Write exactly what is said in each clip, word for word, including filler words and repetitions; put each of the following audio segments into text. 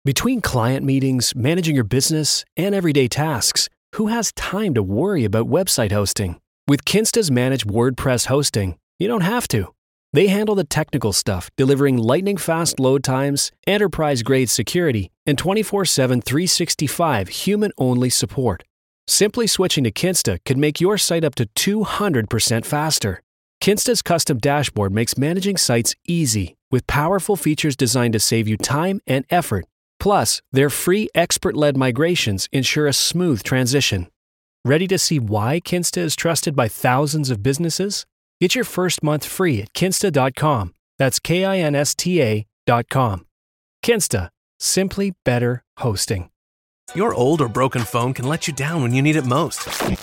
Between client meetings, managing your business, and everyday tasks, who has time to worry about website hosting? With Kinsta's managed WordPress hosting, you don't have to. They handle the technical stuff, delivering lightning-fast load times, enterprise-grade security, and twenty-four seven, three sixty-five human-only support. Simply switching to Kinsta could make your site up to two hundred percent faster. Kinsta's custom dashboard makes managing sites easy, with powerful features designed to save you time and effort. Plus, their free expert-led migrations ensure a smooth transition. Ready to see why Kinsta is trusted by thousands of businesses? Get your first month free at kinsta dot com. That's K I N S T A dot com. Kinsta. Simply better hosting. Your old or broken phone can let you down when you need it most.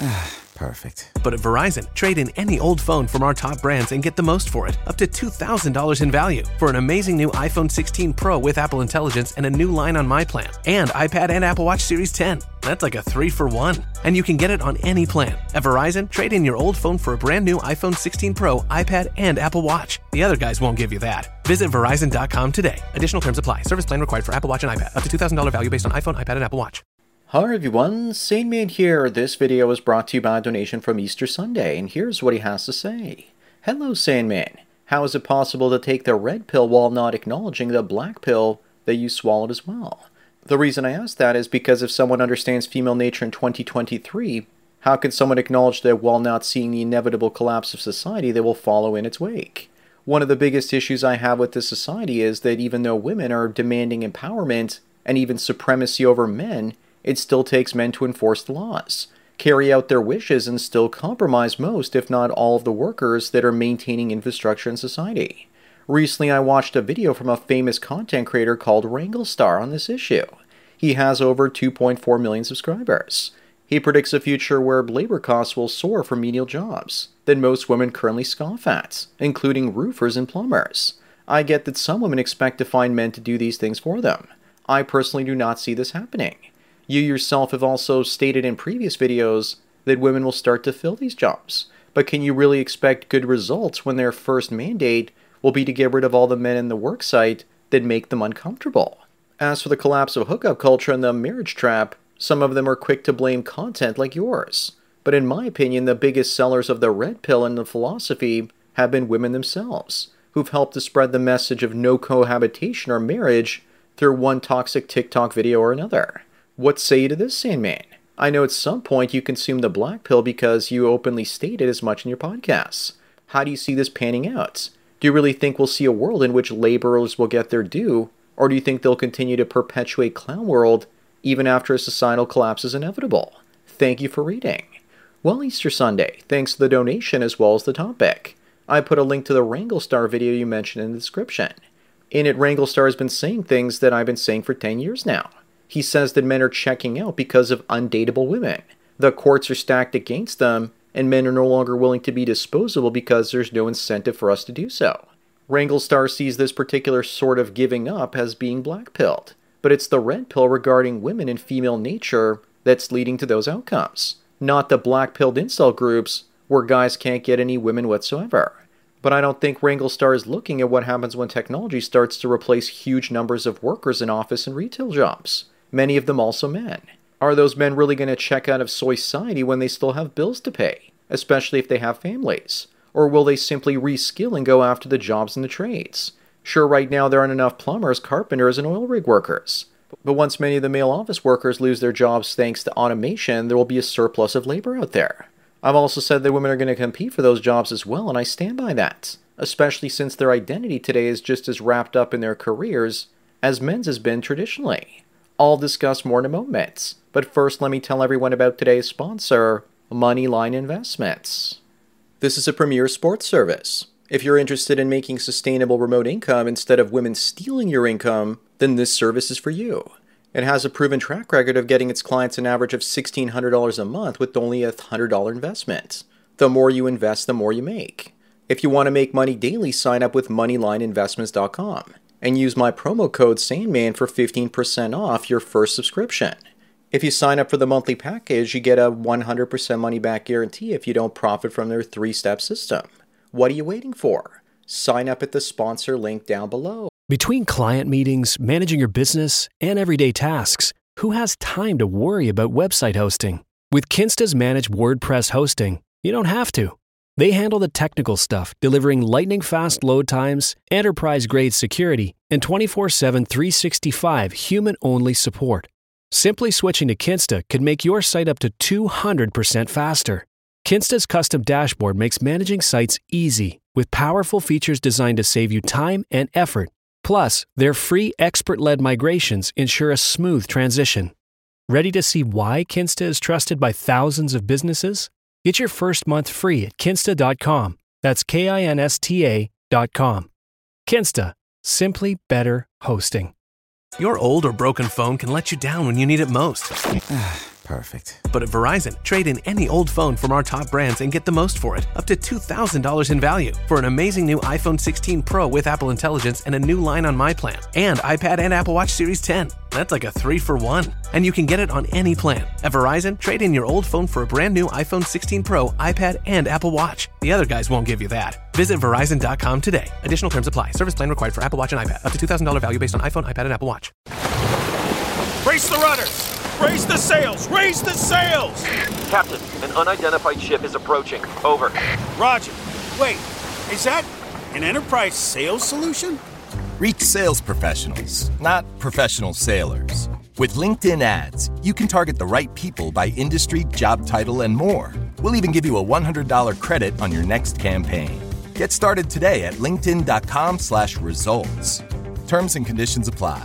Perfect. But at Verizon, trade in any old phone from our top brands and get the most for it, up to two thousand dollars in value, for an amazing new iPhone sixteen Pro with Apple Intelligence and a new line on My Plan, and iPad and Apple Watch Series ten. That's like a three for one. And you can get it on any plan. At Verizon, trade in your old phone for a brand new iPhone sixteen Pro, iPad, and Apple Watch. The other guys won't give you that. Visit Verizon dot com today. Additional terms apply. Service plan required for Apple Watch and iPad. Up to two thousand dollars value based on iPhone, iPad, and Apple Watch. Hi everyone, Sandman here. This video was brought to you by a donation from Easter Sunday, and here's what he has to say. Hello Sandman, how is it possible to take the red pill while not acknowledging the black pill that you swallowed as well? The reason I ask that is because if someone understands female nature in twenty twenty-three, how can someone acknowledge that while not seeing the inevitable collapse of society that will follow in its wake? One of the biggest issues I have with this society is that even though women are demanding empowerment and even supremacy over men, it still takes men to enforce the laws, carry out their wishes, and still compromise most, if not all, of the workers that are maintaining infrastructure in society. Recently, I watched a video from a famous content creator called Wranglestar on this issue. He has over two point four million subscribers. He predicts a future where labor costs will soar for menial jobs that most women currently scoff at, including roofers and plumbers. I get that some women expect to find men to do these things for them. I personally do not see this happening. You yourself have also stated in previous videos that women will start to fill these jobs. But can you really expect good results when their first mandate will be to get rid of all the men in the worksite that make them uncomfortable? As for the collapse of hookup culture and the marriage trap, some of them are quick to blame content like yours. But in my opinion, the biggest sellers of the red pill and the philosophy have been women themselves, who've helped to spread the message of no cohabitation or marriage through one toxic TikTok video or another. What say you to this, Sandman? I know at some point you consumed the black pill because you openly stated as much in your podcasts. How do you see this panning out? Do you really think we'll see a world in which laborers will get their due, or do you think they'll continue to perpetuate clown world even after a societal collapse is inevitable? Thank you for reading. Well, Easter Sunday, thanks to the donation as well as the topic. I put a link to the Wranglestar video you mentioned in the description. In it, Wranglestar has been saying things that I've been saying for ten years now. He says that men are checking out because of undateable women. The courts are stacked against them, and men are no longer willing to be disposable because there's no incentive for us to do so. Wranglestar sees this particular sort of giving up as being black-pilled, but it's the red pill regarding women and female nature that's leading to those outcomes, not the black-pilled incel groups where guys can't get any women whatsoever. But I don't think Wranglestar is looking at what happens when technology starts to replace huge numbers of workers in office and retail jobs. Many of them also men. Are those men really going to check out of society when they still have bills to pay, especially if they have families? Or will they simply reskill and go after the jobs and the trades? Sure, right now there aren't enough plumbers, carpenters, and oil rig workers. But once many of the male office workers lose their jobs thanks to automation, there will be a surplus of labor out there. I've also said that women are going to compete for those jobs as well, and I stand by that, especially since their identity today is just as wrapped up in their careers as men's has been traditionally. I'll discuss more in a moment, but first let me tell everyone about today's sponsor, Moneyline Investments. This is a premier sports service. If you're interested in making sustainable remote income instead of women stealing your income, then this service is for you. It has a proven track record of getting its clients an average of sixteen hundred dollars a month with only a one hundred dollars investment. The more you invest, the more you make. If you want to make money daily, sign up with moneyline investments dot com. And use my promo code Sandman for fifteen percent off your first subscription. If you sign up for the monthly package, you get a one hundred percent money back guarantee if you don't profit from their three-step system. What are you waiting for? Sign up at the sponsor link down below. Between client meetings, managing your business, and everyday tasks, who has time to worry about website hosting? With Kinsta's managed WordPress hosting, you don't have to. They handle the technical stuff, delivering lightning-fast load times, enterprise-grade security, and twenty-four seven, three sixty-five human-only support. Simply switching to Kinsta could make your site up to two hundred percent faster. Kinsta's custom dashboard makes managing sites easy, with powerful features designed to save you time and effort. Plus, their free expert-led migrations ensure a smooth transition. Ready to see why Kinsta is trusted by thousands of businesses? Get your first month free at kinsta dot com. That's K I N S T A dot com. Kinsta. Simply better hosting. Your old or broken phone can let you down when you need it most. Perfect. But at Verizon, trade in any old phone from our top brands and get the most for it, up to two thousand dollars in value, for an amazing new iPhone sixteen Pro with Apple Intelligence and a new line on My Plan, and iPad and Apple Watch Series ten. That's like a three for one. And you can get it on any plan. At Verizon, trade in your old phone for a brand new iPhone sixteen Pro, iPad, and Apple Watch. The other guys won't give you that. Visit Verizon dot com today. Additional terms apply. Service plan required for Apple Watch and iPad. Up to two thousand dollars value based on iPhone, iPad, and Apple Watch. Brace the rudders! Raise the sails! Raise the sails! Captain, an unidentified ship is approaching. Over. Roger. Wait, is that an enterprise sales solution? Reach sales professionals, not professional sailors. With LinkedIn ads, you can target the right people by industry, job title, and more. We'll even give you a one hundred dollars credit on your next campaign. Get started today at linkedin dot com slash results. Terms and conditions apply.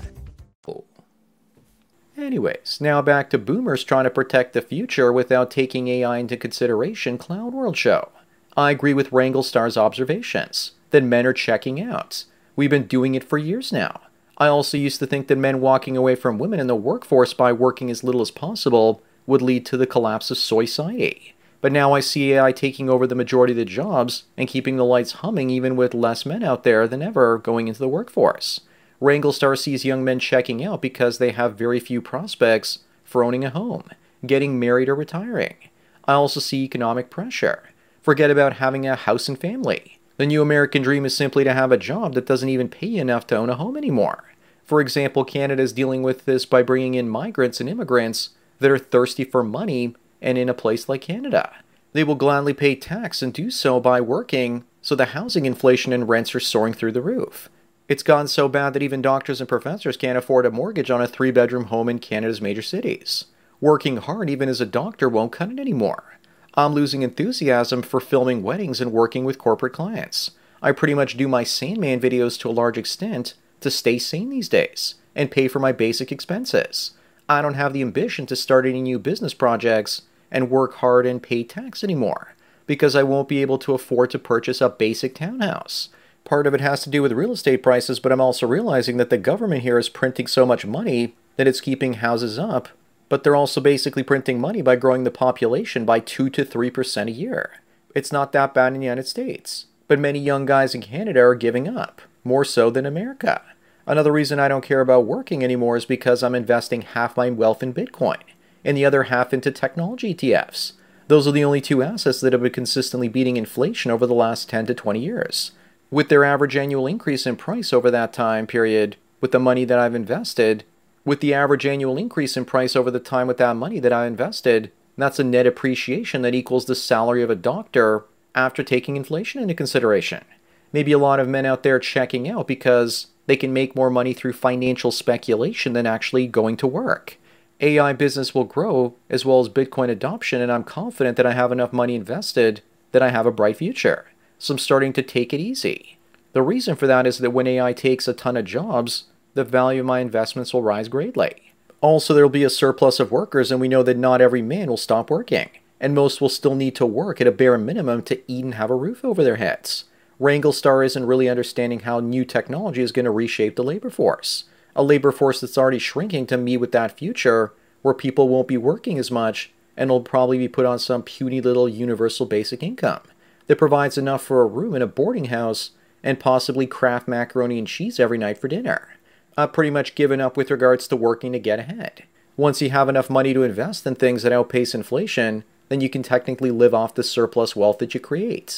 Anyways, now back to boomers trying to protect the future without taking A I into consideration. Cloud World Show. I agree with Wranglestar's observations that men are checking out. We've been doing it for years now. I also used to think that men walking away from women in the workforce by working as little as possible would lead to the collapse of society. But now I see A I taking over the majority of the jobs and keeping the lights humming even with less men out there than ever going into the workforce. Wranglestar sees young men checking out because they have very few prospects for owning a home, getting married, or retiring. I also see economic pressure. Forget about having a house and family. The new American dream is simply to have a job that doesn't even pay you enough to own a home anymore. For example, Canada is dealing with this by bringing in migrants and immigrants that are thirsty for money and in a place like Canada. They will gladly pay tax and do so by working, so the housing inflation and rents are soaring through the roof. It's gotten so bad that even doctors and professors can't afford a mortgage on a three-bedroom home in Canada's major cities. Working hard even as a doctor won't cut it anymore. I'm losing enthusiasm for filming weddings and working with corporate clients. I pretty much do my Sandman videos to a large extent to stay sane these days and pay for my basic expenses. I don't have the ambition to start any new business projects and work hard and pay tax anymore because I won't be able to afford to purchase a basic townhouse. Part of it has to do with real estate prices, but I'm also realizing that the government here is printing so much money that it's keeping houses up, but they're also basically printing money by growing the population by two to three percent a year. It's not that bad in the United States, but many young guys in Canada are giving up, more so than America. Another reason I don't care about working anymore is because I'm investing half my wealth in Bitcoin and the other half into technology E T Fs. Those are the only two assets that have been consistently beating inflation over the last ten to twenty years. With their average annual increase in price over that time period, with the money that I've invested, with the average annual increase in price over the time with that money that I invested, that's a net appreciation that equals the salary of a doctor after taking inflation into consideration. Maybe a lot of men out there checking out because they can make more money through financial speculation than actually going to work. A I business will grow as well as Bitcoin adoption, and I'm confident that I have enough money invested that I have a bright future. So I'm starting to take it easy. The reason for that is that when A I takes a ton of jobs, the value of my investments will rise greatly. Also, there will be a surplus of workers, and we know that not every man will stop working, and most will still need to work at a bare minimum to eat and have a roof over their heads. Wranglestar isn't really understanding how new technology is going to reshape the labor force. A labor force that's already shrinking to meet with that future, where people won't be working as much, and will probably be put on some puny little universal basic income that provides enough for a room in a boarding house and possibly Kraft macaroni and cheese every night for dinner. I've pretty much given up with regards to working to get ahead. Once you have enough money to invest in things that outpace inflation, then you can technically live off the surplus wealth that you create.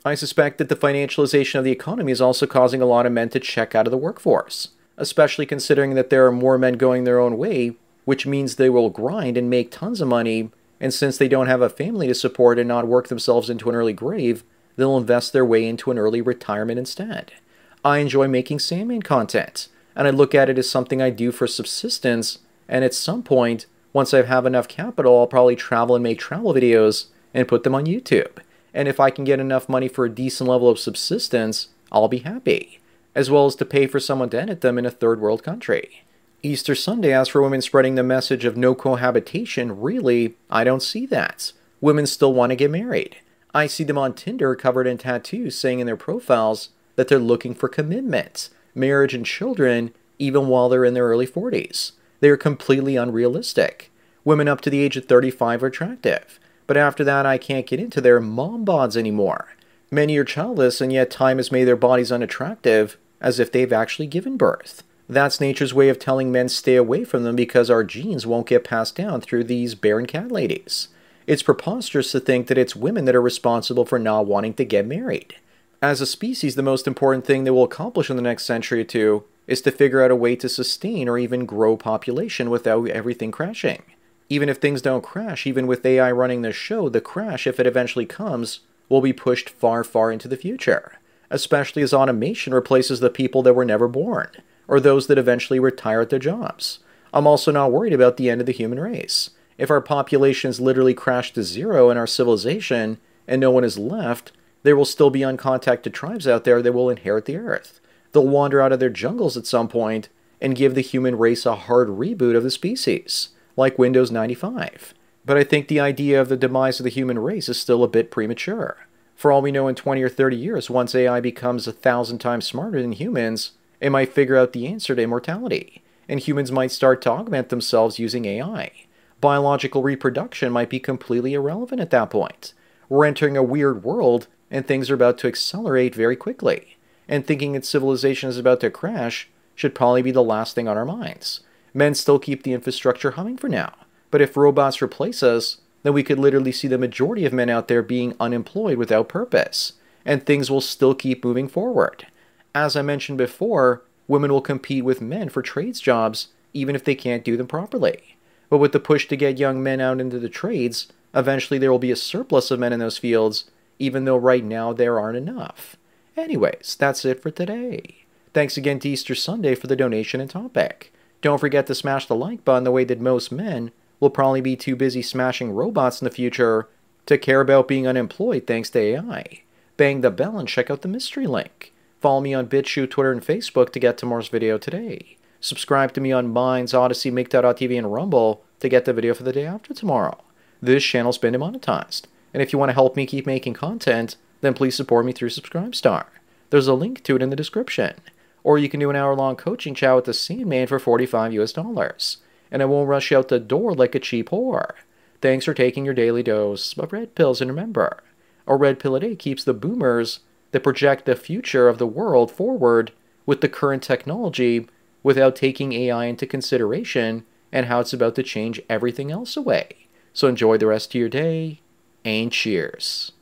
I suspect that the financialization of the economy is also causing a lot of men to check out of the workforce, especially considering that there are more men going their own way, which means they will grind and make tons of money, and since they don't have a family to support and not work themselves into an early grave, they'll invest their way into an early retirement instead. I enjoy making Sandman content, and I look at it as something I do for subsistence, and at some point, once I have enough capital, I'll probably travel and make travel videos and put them on YouTube. And if I can get enough money for a decent level of subsistence, I'll be happy, as well as to pay for someone to edit them in a third world country. Easter Sunday asks for women spreading the message of no cohabitation. Really, I don't see that. Women still want to get married. I see them on Tinder covered in tattoos saying in their profiles that they're looking for commitment, marriage, and children, even while they're in their early forties. They are completely unrealistic. Women up to the age of thirty-five are attractive, but after that I can't get into their mom bods anymore. Many are childless, and yet time has made their bodies unattractive, as if they've actually given birth. That's nature's way of telling men stay away from them because our genes won't get passed down through these barren cat ladies. It's preposterous to think that it's women that are responsible for not wanting to get married. As a species, the most important thing they will accomplish in the next century or two is to figure out a way to sustain or even grow population without everything crashing. Even if things don't crash, even with A I running the show, the crash, if it eventually comes, will be pushed far, far into the future, especially as automation replaces the people that were never born, or those that eventually retire at their jobs. I'm also not worried about the end of the human race. If our populations literally crash to zero in our civilization and no one is left, there will still be uncontacted tribes out there that will inherit the earth. They'll wander out of their jungles at some point and give the human race a hard reboot of the species, like Windows ninety-five. But I think the idea of the demise of the human race is still a bit premature. For all we know, in twenty or thirty years, once A I becomes a thousand times smarter than humans, it might figure out the answer to immortality, and humans might start to augment themselves using A I. Biological reproduction might be completely irrelevant at that point. We're entering a weird world, and things are about to accelerate very quickly. And thinking that civilization is about to crash should probably be the last thing on our minds. Men still keep the infrastructure humming for now, but if robots replace us, then we could literally see the majority of men out there being unemployed without purpose, and things will still keep moving forward. As I mentioned before, women will compete with men for trades jobs, even if they can't do them properly. But with the push to get young men out into the trades, eventually there will be a surplus of men in those fields, even though right now there aren't enough. Anyways, that's it for today. Thanks again to Easter Sunday for the donation and topic. Don't forget to smash the like button the way that most men will probably be too busy smashing robots in the future to care about being unemployed thanks to A I. Bang the bell and check out the mystery link. Follow me on BitChute, Twitter, and Facebook to get tomorrow's video today. Subscribe to me on Minds, Odyssey, Make.tv, and Rumble to get the video for the day after tomorrow. This channel's been demonetized, and if you want to help me keep making content, then please support me through Subscribestar. There's a link to it in the description. Or you can do an hour-long coaching chat with the Sandman for forty-five US dollars, and I won't rush you out the door like a cheap whore. Thanks for taking your daily dose of red pills, and remember, a red pill a day keeps the boomers that project the future of the world forward with the current technology without taking A I into consideration and how it's about to change everything else away. So enjoy the rest of your day, and cheers.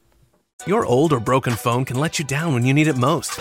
Your old or broken phone can let you down when you need it most.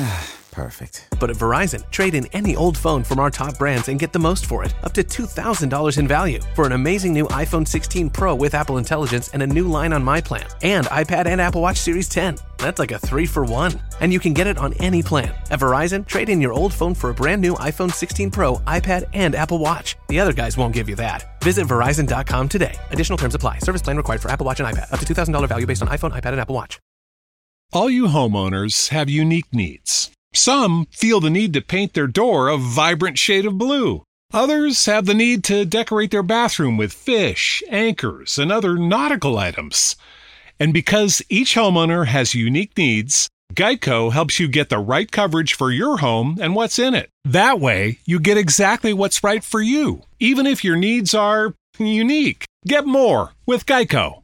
Perfect. But at Verizon, trade in any old phone from our top brands and get the most for it, up to two thousand dollars in value, for an amazing new iPhone sixteen Pro with Apple Intelligence and a new line on My Plan, and iPad and Apple Watch Series ten. That's like a three for one. And you can get it on any plan. At Verizon, trade in your old phone for a brand new iPhone sixteen Pro, iPad, and Apple Watch. The other guys won't give you that. Visit Verizon dot com today. Additional terms apply. Service plan required for Apple Watch and iPad. Up to two thousand dollars value based on iPhone, iPad, and Apple Watch. All you homeowners have unique needs. Some feel the need to paint their door a vibrant shade of blue. Others have the need to decorate their bathroom with fish, anchors, and other nautical items. And because each homeowner has unique needs, Geico helps you get the right coverage for your home and what's in it. That way, you get exactly what's right for you, even if your needs are unique. Get more with Geico.